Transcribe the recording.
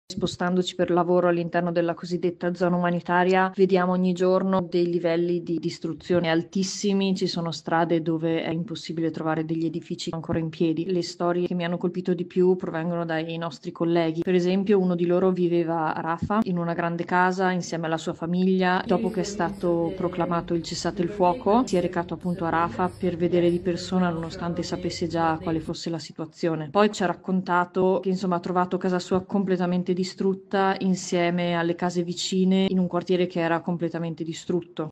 Spostandoci per lavoro all'interno della cosiddetta zona umanitaria, vediamo ogni giorno dei livelli di distruzione altissimi, ci sono strade dove è impossibile trovare degli edifici ancora in piedi. Le storie che mi hanno colpito di più provengono dai nostri colleghi. Per esempio, uno di loro viveva a Rafah in una grande casa insieme alla sua famiglia. Dopo che è stato proclamato il cessate il fuoco, si è recato appunto a Rafah per vedere di persona, nonostante sapesse già quale fosse la situazione. Poi ci ha raccontato che insomma ha trovato casa sua completamente distrutta insieme alle case vicine in un quartiere che era completamente distrutto.